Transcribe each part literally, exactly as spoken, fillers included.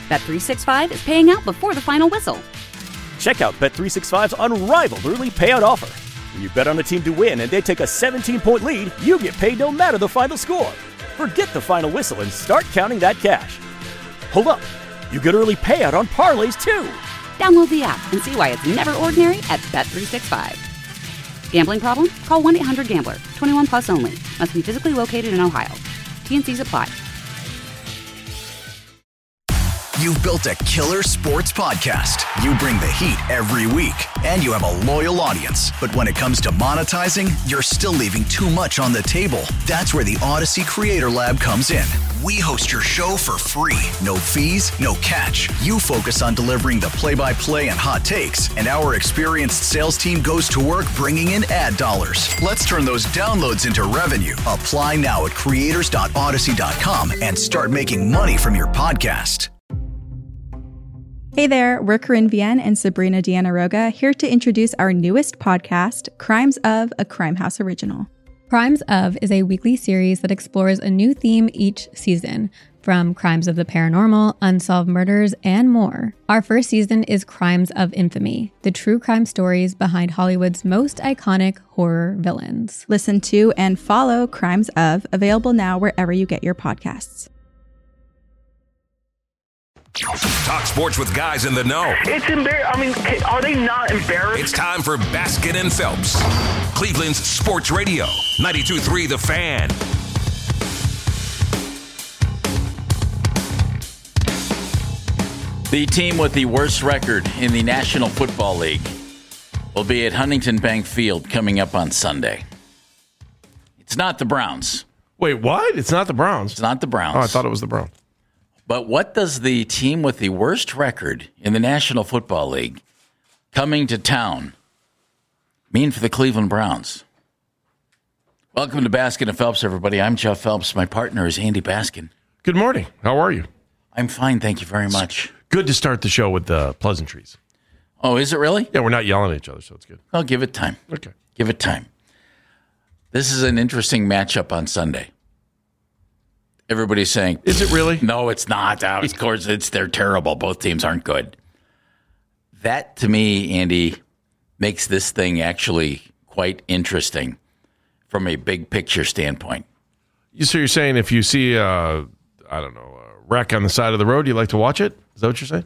Bet three sixty-five is paying out before the final whistle. Check out Bet three sixty-five's unrivaled early payout offer. When you bet on a team to win and they take a seventeen-point lead, you get paid no matter the final score. Forget the final whistle and start counting that cash. Hold up. You get early payout on parlays, too. Download the app and see why it's never ordinary at Bet three sixty-five. Gambling problem? Call one eight hundred gambler. twenty-one plus only. Must be physically located in Ohio. T N Cs apply. You've built a killer sports podcast. You bring the heat every week, and you have a loyal audience. But when it comes to monetizing, you're still leaving too much on the table. That's where the Odyssey Creator Lab comes in. We host your show for free. No fees, no catch. You focus on delivering the play-by-play and hot takes, and our experienced sales team goes to work bringing in ad dollars. Let's turn those downloads into revenue. Apply now at creators dot odyssey dot com and start making money from your podcast. Hey there, we're Corinne Vienne and Sabrina Diana-Roga here to introduce our newest podcast, Crimes of, a Crime House original. Crimes of is a weekly series that explores a new theme each season, from crimes of the paranormal, unsolved murders, and more. Our first season is Crimes of Infamy, the true crime stories behind Hollywood's most iconic horror villains. Listen to and follow Crimes of, available now wherever you get your podcasts. Talk sports with guys in the know. It's embarrassing. I mean, are they not embarrassed? It's time for Baskin and Phelps, Cleveland's sports radio, ninety-two point three The Fan. The team with the worst record in the National Football League will be at Huntington Bank Field coming up on Sunday. It's not the Browns. Wait, what? It's not the Browns? It's not the Browns. Oh, I thought it was the Browns. But what does the team with the worst record in the National Football League coming to town mean for the Cleveland Browns? Welcome to Baskin and Phelps, everybody. I'm Jeff Phelps. My partner is Andy Baskin. Good morning. How are you? I'm fine, thank you very much. Good to start the show with the uh, pleasantries. Oh, is it really? Yeah, we're not yelling at each other, so it's good. I'll give it time. Okay. Give it time. This is an interesting matchup on Sunday. Everybody's saying, is it really? No, it's not. Of course, it's they're terrible. Both teams aren't good. That, to me, Andy, makes this thing actually quite interesting from a big picture standpoint. So you're saying if you see, uh, I don't know, a wreck on the side of the road, you like to watch it? Is that what you're saying?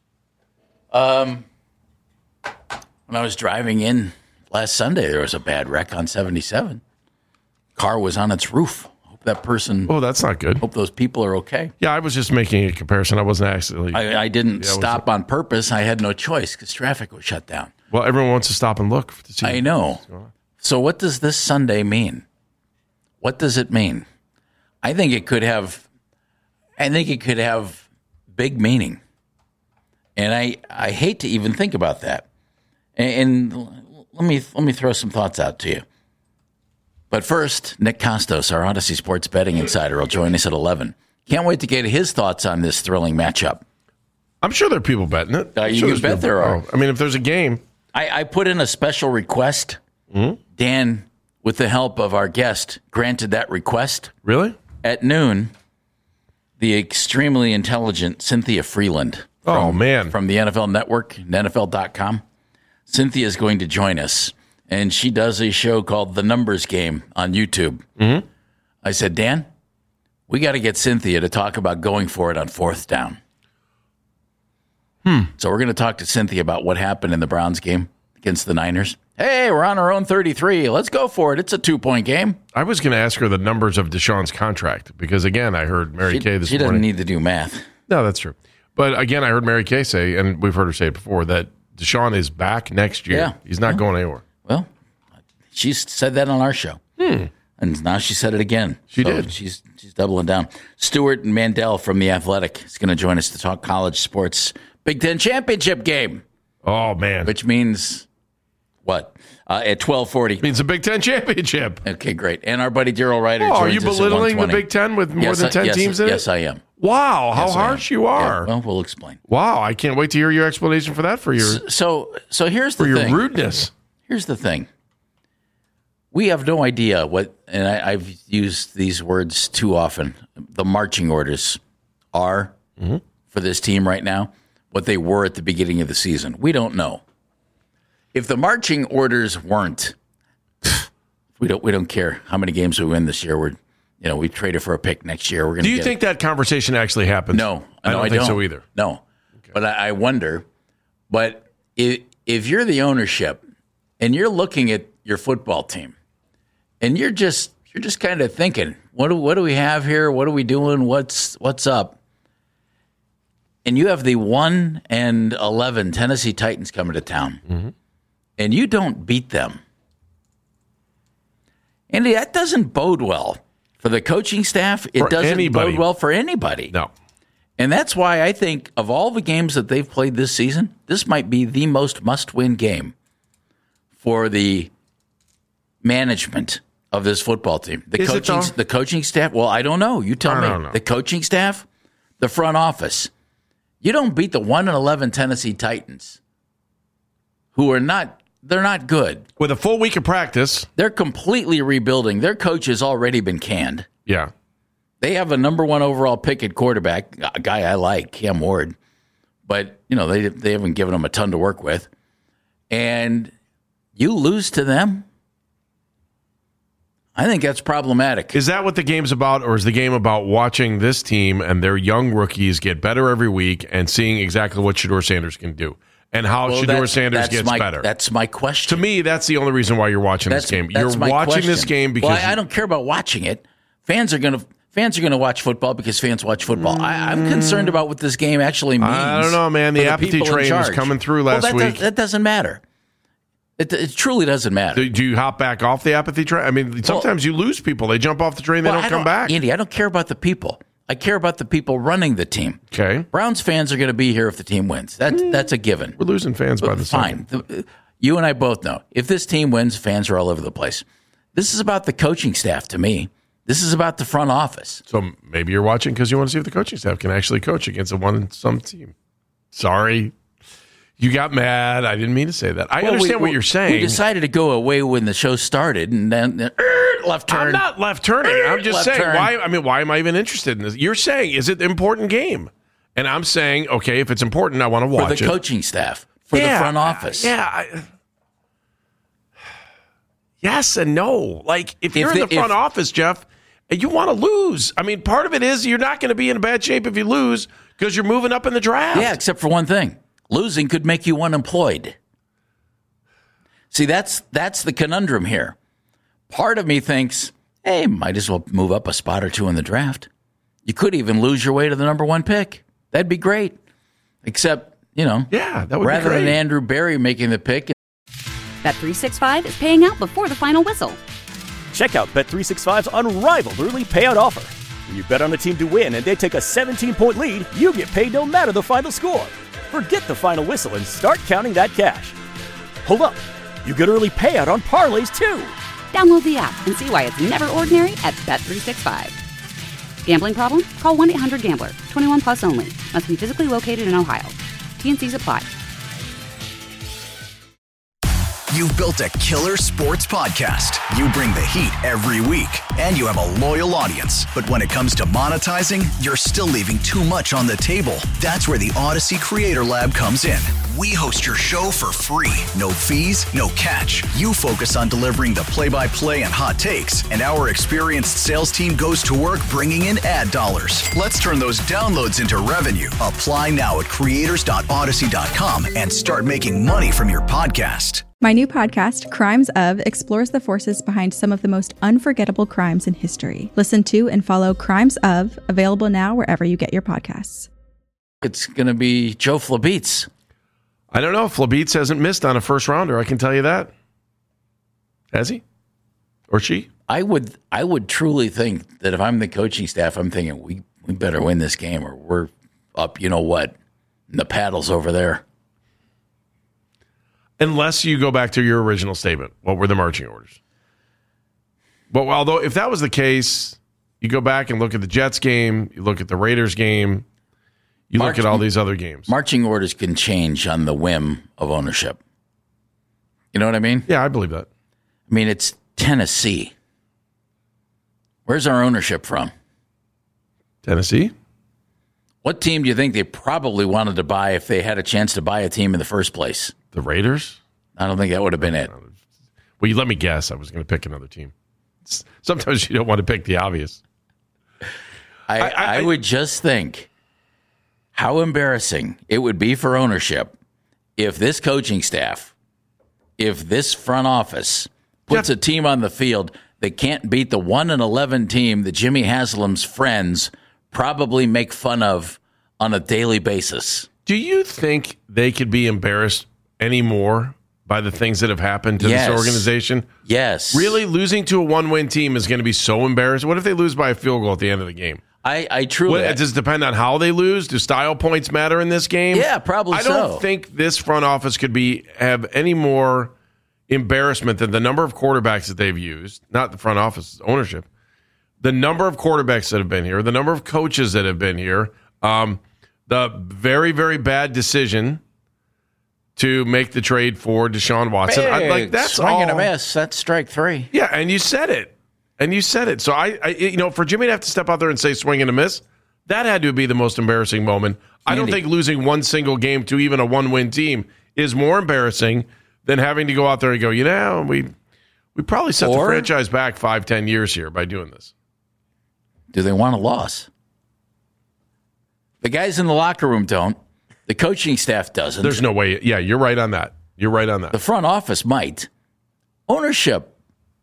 Um, when I was driving in last Sunday, there was a bad wreck on seventy-seven. Car was on its roof. That person. Oh, that's not good. Hope those people are okay. Yeah, I was just making a comparison. I wasn't actually. I, I didn't yeah, stop on purpose. I had no choice because traffic was shut down. Well, everyone wants to stop and look to see. I know. So, what does this Sunday mean? What does it mean? I think it could have. I think it could have big meaning, and I I hate to even think about that. And, and let me let me throw some thoughts out to you. But first, Nick Costos, our Odyssey Sports betting insider, will join us at eleven. Can't wait to get his thoughts on this thrilling matchup. I'm sure there are people betting it. Uh, you sure can bet there are. Oh, I mean, if there's a game. I, I put in a special request. Mm-hmm. Dan, with the help of our guest, granted that request. Really? At noon, the extremely intelligent Cynthia Freeland. From, oh, man. From the N F L Network, N F L dot com. Cynthia is going to join us. And she does a show called The Numbers Game on YouTube. Mm-hmm. I said, Dan, we got to get Cynthia to talk about going for it on fourth down. Hmm. So we're going to talk to Cynthia about what happened in the Browns game against the Niners. Hey, we're on our own thirty-three. Let's go for it. It's a two-point game. I was going to ask her the numbers of Deshaun's contract because, again, I heard Mary she, Kay this she morning. She doesn't need to do math. No, that's true. But, again, I heard Mary Kay say, and we've heard her say it before, that Deshaun is back next year. Yeah. He's not yeah. going anywhere. Well, she said that on our show. Hmm. And now she said it again. She so did. She's she's doubling down. Stuart Mandel from The Athletic is going to join us to talk college sports. Big Ten championship game. Oh, man. Which means what? Uh, at twelve forty. Means a Big Ten championship. Okay, great. And our buddy Daryl Ryder oh, joins us are you belittling the Big Ten with more yes, than ten yes, teams in yes, it? Yes, I am. Wow, how yes, harsh you are. Yeah, well, we'll explain. Wow, I can't wait to hear your explanation for that for your So, so, so here's the for your thing. rudeness. Here's the thing. We have no idea what, and I, I've used these words too often, the marching orders are mm-hmm. for this team right now what they were at the beginning of the season? We don't know. If the marching orders weren't, we don't we don't care how many games we win this year. We're you know we traded for a pick next year. We're going. Do you get think it. that conversation actually happens? No, I no, don't I think don't. so either. No, okay. But I, I wonder. But if if you're the ownership and you're looking at your football team, and you're just you're just kind of thinking, what do what do we have here? What are we doing? What's what's up? And you have the one and eleven Tennessee Titans coming to town, mm-hmm. and you don't beat them. Andy, that doesn't bode well for the coaching staff. It for doesn't anybody. bode well for anybody. No. And that's why I think of all the games that they've played this season, this might be the most must-win game for the management of this football team. The Is coaching, it though? the coaching staff. Well, I don't know. You tell I me. don't know. The coaching staff, the front office. You don't beat the one and eleven Tennessee Titans, who are not. They're not good. With a full week of practice. They're completely rebuilding. Their coach has already been canned. Yeah. They have a number one overall pick at quarterback, a guy I like, Cam Ward. But, you know, they they haven't given him a ton to work with. And you lose to them? I think that's problematic. Is that what the game's about, or is the game about watching this team and their young rookies get better every week and seeing exactly what Shedeur Sanders can do? And how Well, Shedeur that- Sanders that's gets my, better. That's my question. To me, that's the only reason why you're watching That's, this game. that's You're my watching question. this game because well, I, I don't care about watching it. Fans are going to fans are going to watch football because fans watch football. I, I'm concerned about what this game actually means. I don't know, man. The for apathy people in train was charge. coming through Well, last that week. Does, that doesn't matter. It, it truly doesn't matter. Do, do you hop back off the apathy train? I mean, sometimes well, you lose people. They jump off the train, they well, don't I come don't, back. Andy, I don't care about the people. I care about the people running the team. Okay. Browns fans are going to be here if the team wins. That's mm, that's a given. We're losing fans but by the fine. The, you and I both know if this team wins, fans are all over the place. This is about the coaching staff to me. This is about the front office. So maybe you're watching because you want to see if the coaching staff can actually coach against a one some team. Sorry. You got mad. I didn't mean to say that. I well, understand we, what you're saying. We decided to go away when the show started, and then uh, left turn. I'm not left turning. I'm just left saying. turn. Why? I mean, why am I even interested in this? You're saying, is it an important game? And I'm saying, okay, if it's important, I want to watch it. For the it. coaching staff, for yeah, the front office. Yeah. I, yes and no. Like, if, If you're the, in the front if, office, Jeff, you want to lose. I mean, part of it is you're not going to be in bad shape if you lose because you're moving up in the draft. Yeah, except for one thing. Losing could make you unemployed. See, that's that's the conundrum here. Part of me thinks, hey, might as well move up a spot or two in the draft. You could even lose your way to the number one pick. That'd be great. Except, you know, yeah, that would rather be great. than Andrew Berry making the pick. Bet three sixty-five is paying out before the final whistle. Check out Bet three sixty-five's unrivaled early payout offer. When you bet on a team to win and they take a seventeen-point lead, you get paid no matter the final score. Forget the final whistle and start counting that cash. Hold up. You get early payout on parlays, too. Download the app and see why it's never ordinary at Bet three sixty-five. Gambling problem? Call one eight hundred gambler. twenty-one plus only. Must be physically located in Ohio. T N Cs apply. You've built a killer sports podcast. You bring the heat every week, and you have a loyal audience. But when it comes to monetizing, you're still leaving too much on the table. That's where the Odyssey Creator Lab comes in. We host your show for free. No fees, no catch. You focus on delivering the play-by-play and hot takes, and our experienced sales team goes to work bringing in ad dollars. Let's turn those downloads into revenue. Apply now at creators dot odyssey dot com and start making money from your podcast. My new podcast, Crimes Of, explores the forces behind some of the most unforgettable crimes in history. Listen to and follow Crimes Of, available now wherever you get your podcasts. It's going to be Joe Flabitz. I don't know. Flabitz hasn't missed on a first rounder. I can tell you that. Has he? Or she? I would I would truly think that if I'm the coaching staff, I'm thinking we, we better win this game or we're up, you know what, and the paddle's over there. Unless you go back to your original statement. What were the marching orders? But although if that was the case, you go back and look at the Jets game, you look at the Raiders game, you March, look at all these other games. Marching orders can change on the whim of ownership. You know what I mean? Yeah, I believe that. I mean, it's Tennessee. Where's our ownership from? Tennessee? What team do you think they probably wanted to buy if they had a chance to buy a team in the first place? The Raiders? I don't think that would have been it. Well, you let me guess. I was going to pick another team. Sometimes you don't want to pick the obvious. I, I, I, I would just think how embarrassing it would be for ownership if this coaching staff, if this front office puts yeah. a team on the field that can't beat the one and eleven team that Jimmy Haslam's friends probably make fun of on a daily basis. Do you think they could be embarrassed anymore by the things that have happened to yes. this organization? Yes. Really, losing to a one-win team is going to be so embarrassing? What if they lose by a field goal at the end of the game? I, I truly... What, does it depend on how they lose? Do style points matter in this game? Yeah, probably I so. I don't think this front office could be have any more embarrassment than the number of quarterbacks that they've used, not the front office ownership, the number of quarterbacks that have been here, the number of coaches that have been here, um, the very, very bad decision to make the trade for Deshaun Watson. Big, I, like that's swing all, and a miss. That's strike three. Yeah, and you said it. And you said it. So, I, I, you know, for Jimmy to have to step out there and say swing and a miss, that had to be the most embarrassing moment. Andy. I don't think losing one single game to even a one-win team is more embarrassing than having to go out there and go, you know, we we probably set or, the franchise back five, ten years here by doing this. Do they want a loss? The guys in the locker room don't. The coaching staff doesn't. There's no way. Yeah, you're right on that. You're right on that. The front office might. Ownership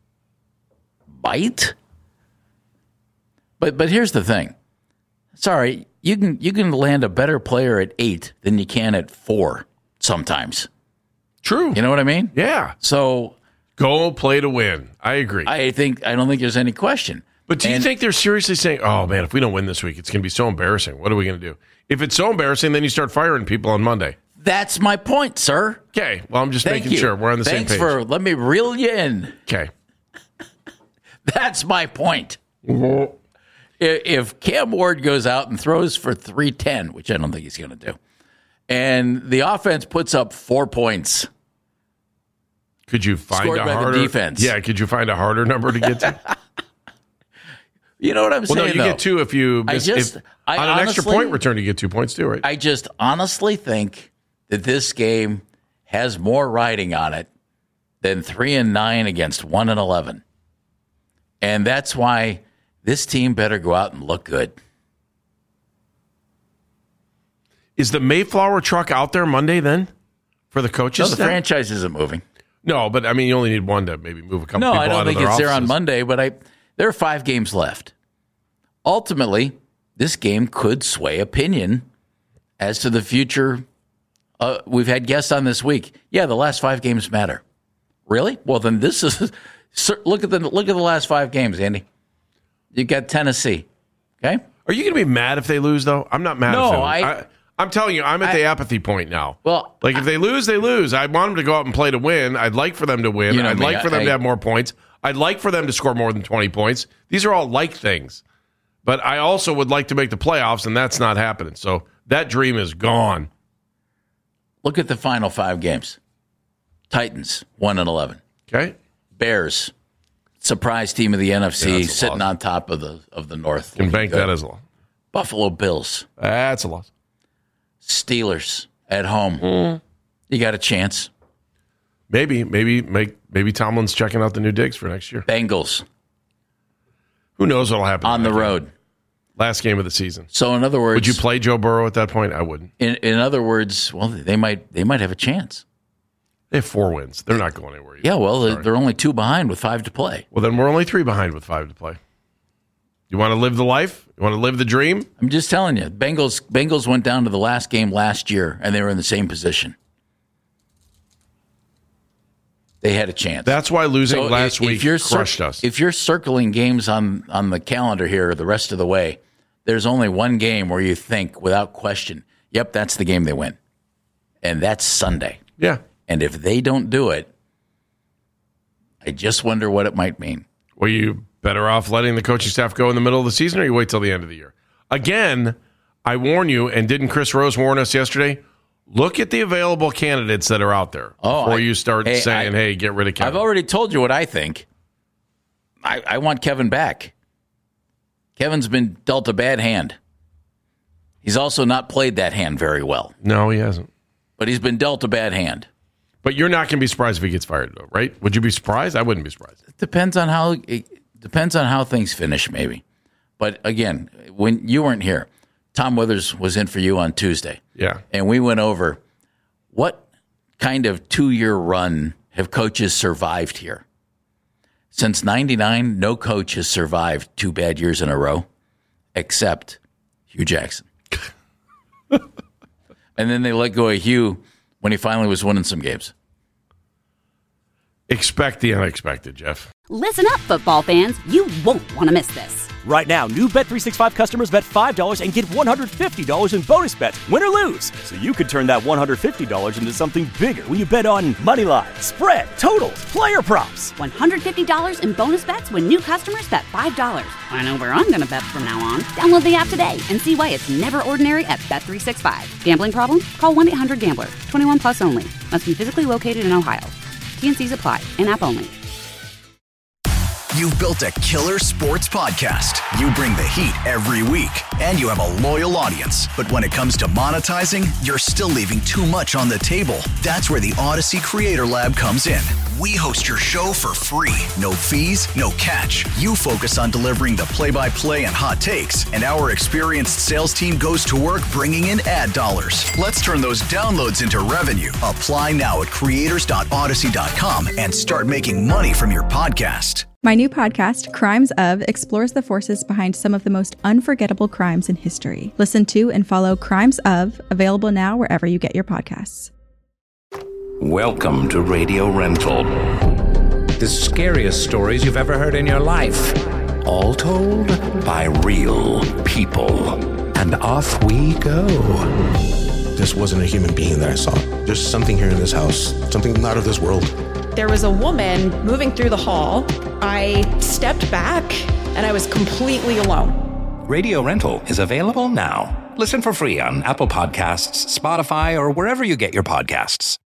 might. But but here's the thing. Sorry, you can you can land a better player at eight than you can at four sometimes. True. You know what I mean? Yeah. So go play to win. I agree. I think I don't think there's any question. But do you and, think they're seriously saying, oh, man, if we don't win this week, it's going to be so embarrassing. What are we going to do? If it's so embarrassing, then you start firing people on Monday. That's my point, sir. Okay. Well, I'm just Thank making you. sure we're on the Thanks same page. for let me reel you in. Okay. That's my point. Mm-hmm. If Cam Ward goes out and throws for three ten, which I don't think he's going to do, and the offense puts up four points, could you find scored a by harder the defense? Yeah, could you find a harder number to get to? You know what I'm well, saying? No, you though? get two if you miss, I just, if, I on an honestly, extra point return. You get two points too, right? I just honestly think that this game has more riding on it than three and nine against one and eleven, and that's why this team better go out and look good. Is the Mayflower truck out there Monday then for the coaches? No, the staff? franchise isn't moving. No, but I mean, you only need one to maybe move a couple no, people I out don't of think their it's offices. there on Monday, but I there are five games left. Ultimately, this game could sway opinion as to the future. Uh, we've had guests on this week. Yeah, the last five games matter. Really? Well, then this is look at the look at the last five games, Andy. You got Tennessee. Okay. Are you going to be mad if they lose, though? I'm not mad. No, if they lose. I, I. I'm telling you, I'm at I, the apathy point now. Well, like if they lose, they lose. I want them to go out and play to win. I'd like for them to win. You know I'd me, like for them I, to have more points. I'd like for them to score more than twenty points. These are all like things. But I also would like to make the playoffs, and that's not happening. So that dream is gone. Look at the final five games. Titans, one and eleven. Okay. Bears, surprise team of the N F C, yeah, sitting loss. on top of the of the North. Can bank that as a loss. Buffalo Bills. That's a loss. Steelers at home. Mm. You got a chance. Maybe, maybe, make maybe Tomlin's checking out the new digs for next year. Bengals. Who knows what'll happen on the game. road? Last game of the season. So, in other words, would you play Joe Burrow at that point? I wouldn't. In, in other words, well, they might they might have a chance. They have four wins. They're not going anywhere. Either. Yeah, well, Sorry. they're only two behind with five to play. Well, then we're only three behind with five to play. You want to live the life? You want to live the dream? I'm just telling you. Bengals Bengals went down to the last game last year, and they were in the same position. They had a chance. That's why losing so last if, week if you're crushed cir- us. If you're circling games on, on the calendar here the rest of the way, there's only one game where you think, without question, yep, that's the game they win. And that's Sunday. Yeah. And if they don't do it, I just wonder what it might mean. Were you better off letting the coaching staff go in the middle of the season, or you wait till the end of the year? Again, I warn you, and didn't Chris Rose warn us yesterday? Look at the available candidates that are out there oh, before I, you start hey, saying, I, hey, get rid of Kevin. I've already told you what I think. I, I want Kevin back. Kevin's been dealt a bad hand. He's also not played that hand very well. No, he hasn't. But he's been dealt a bad hand. But you're not going to be surprised if he gets fired, though, right? Would you be surprised? I wouldn't be surprised. It depends on how it depends on how things finish, maybe. But again, when you weren't here, Tom Withers was in for you on Tuesday. Yeah. And we went over what kind of two-year run have coaches survived here. Since ninety-nine, no coach has survived two bad years in a row, except Hugh Jackson. And then they let go of Hugh when he finally was winning some games. Expect the unexpected, Jeff. Listen up, football fans. You won't want to miss this. Right now, new Bet three sixty-five customers bet five dollars and get one hundred fifty dollars in bonus bets, win or lose. So you could turn that one hundred fifty dollars into something bigger when you bet on money line, spread, totals, player props. one hundred fifty dollars in bonus bets when new customers bet five dollars. I know where I'm going to bet from now on. Download the app today and see why it's never ordinary at Bet three sixty-five. Gambling problem? Call one eight hundred gambler. twenty-one plus only. Must be physically located in Ohio. T N Cs apply. In-app only. You've built a killer sports podcast. You bring the heat every week, and you have a loyal audience. But when it comes to monetizing, you're still leaving too much on the table. That's where the Odyssey Creator Lab comes in. We host your show for free. No fees, no catch. You focus on delivering the play-by-play and hot takes, and our experienced sales team goes to work bringing in ad dollars. Let's turn those downloads into revenue. Apply now at creators dot odyssey dot com and start making money from your podcast. My new podcast, Crimes Of, explores the forces behind some of the most unforgettable crimes in history. Listen to and follow Crimes Of, available now wherever you get your podcasts. Welcome to Radio Rental. The scariest stories you've ever heard in your life. All told by real people. And off we go. This wasn't a human being that I saw. There's something here in this house, something not of this world. There was a woman moving through the hall. I stepped back and I was completely alone. Radio Rental is available now. Listen for free on Apple Podcasts, Spotify, or wherever you get your podcasts.